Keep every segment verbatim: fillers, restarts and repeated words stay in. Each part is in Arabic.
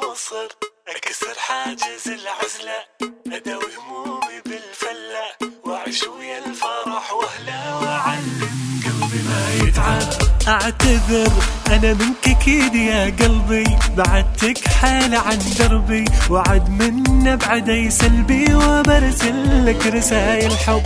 مصر أكسر حاجز العزلة، أداوي همومي بالفلة، وأعيش ويا الفرح وأهلا، وأعلم قلبي ما يتعب. أعتذر أنا منك أكيد يا قلبي، بعدتك حالة عن دربي، وعد من أبعد سلبي، وبرسل لك رسايل حب.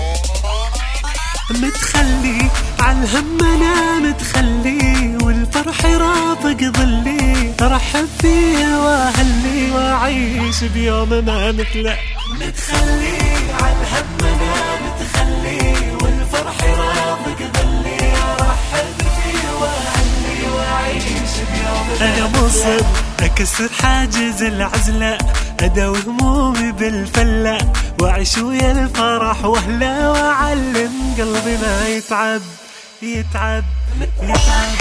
متخلي عالهم أنا متخلي، والفرح رافق ظلي، أرحب فيه وأهلي، وأعيش بيوم ما مثله. متخلي عالهم أنا متخلي، والفرح رافق ظلي، أرحب فيه وأهلي، وأعيش بيوم ما مثله. أنا مصر أكسر حاجز العزلة، أداوي همومي بالفلة، وأعيش ويا الفرح وأهلا، وأعلم قلبي ما يتعب يتعب يتعب.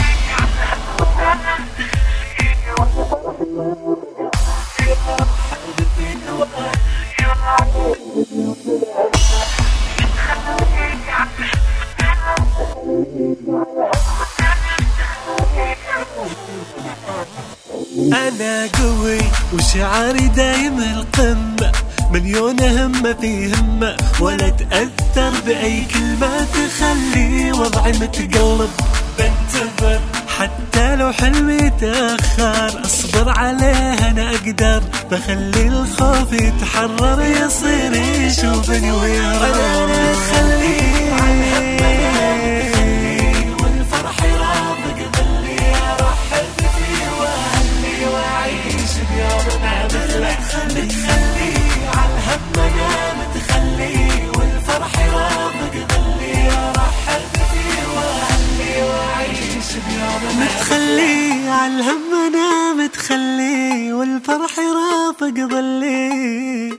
أنا قوي وشعاري دايم القمة، مليون همة في همة، ولا تأثر بأي كلمة تخلي وضعي متقلب. بنتظر حتى لو حلمي تأخر، أصبر عليه أنا أقدر، بخلي الخوف يتحرر، يصير يشوفني ويرى. أنا أخليه والفرح يرافق ظلي، أرحب فيه وأهلي، وأعيش بيوم ما مثله. متخلي عالهم أنا متخلي، والفرح يرافق ظلي، أرحب فيه وأهلي، وأعيش بيوم ما مثله. متخلي عالهم أنا متخلي، والفرح يرافق ظلي.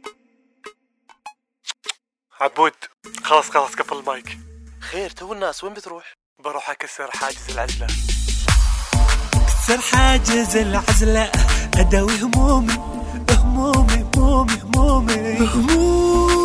عبود خلاص خلاص قفل المايك. خير تو الناس وين بتروح؟ بروح أكسر حاجز العزلة. أكسر حاجز العزلة، أداوي همومي همومي همومي همومي همومي